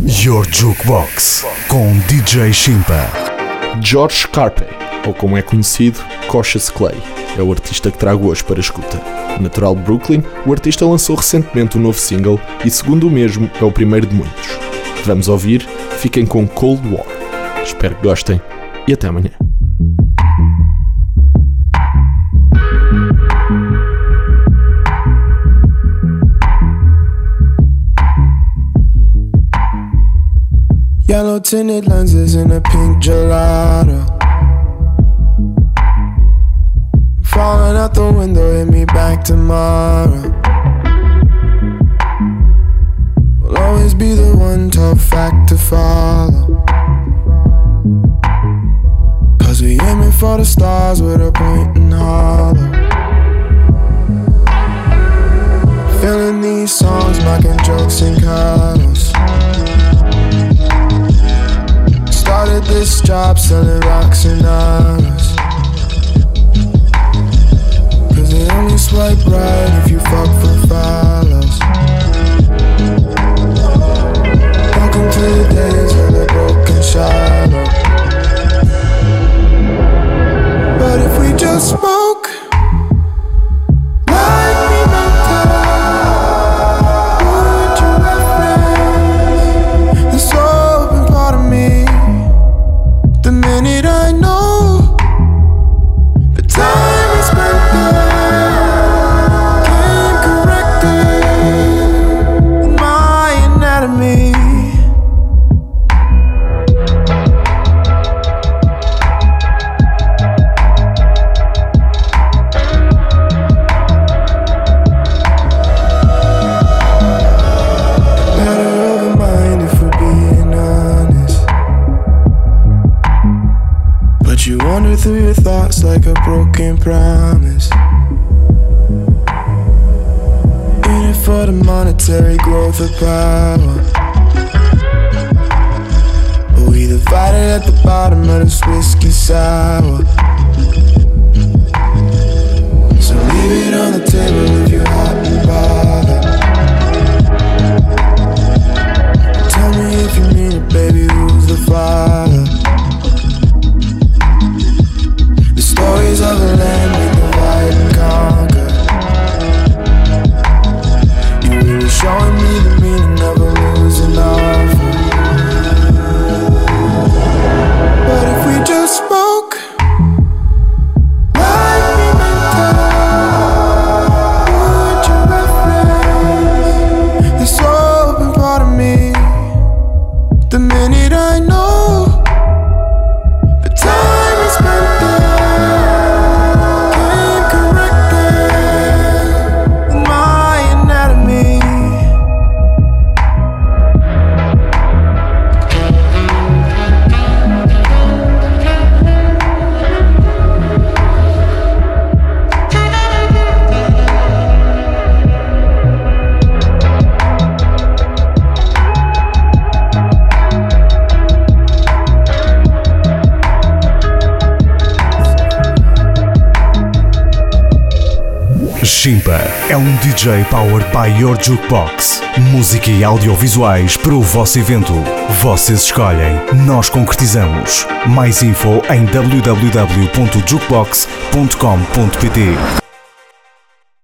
Your Jukebox com DJ Shimpa. George Carpe, ou como é conhecido, Cautious Clay, é o artista que trago hoje para a escuta. Natural de Brooklyn, o artista lançou recentemente um novo single e, segundo o mesmo, é o primeiro de muitos. Vamos ouvir, fiquem com Cold War. Espero que gostem e até amanhã. Yellow tinted lenses in a pink gelato. Falling out the window, hit me back tomorrow. Will always be the one tough fact to follow. Cause we aiming for the stars with a point and hollow. Feeling these songs, making jokes and cuddles. Started this job selling rocks and honors. Cause they only swipe right if you fuck for follows. Welcome to the days of the broken shallow. But if we just spoke like we meant to, would you reference this open part of me? The minute I know the time we spent there came corrected in my anatomy. Matter of a mind if we're being honest. But you wander through your thoughts like a broken promise. In it for the monetary growth of power. But we divided at the bottom of this whiskey sour. So leave it on the table if you're hot and bothered. Tell me if you mean it, baby, who's the father? Stories of a land we divide and conquer. You really showing me the meaning of a losing offer. But if we just spoke like we meant to, would you reference this open part of me? The minute I know the time we spent there Shimpa é um DJ powered by Your Jukebox. Música e audiovisuais para o vosso evento. Vocês escolhem, nós concretizamos. Mais info em www.jukebox.com.pt.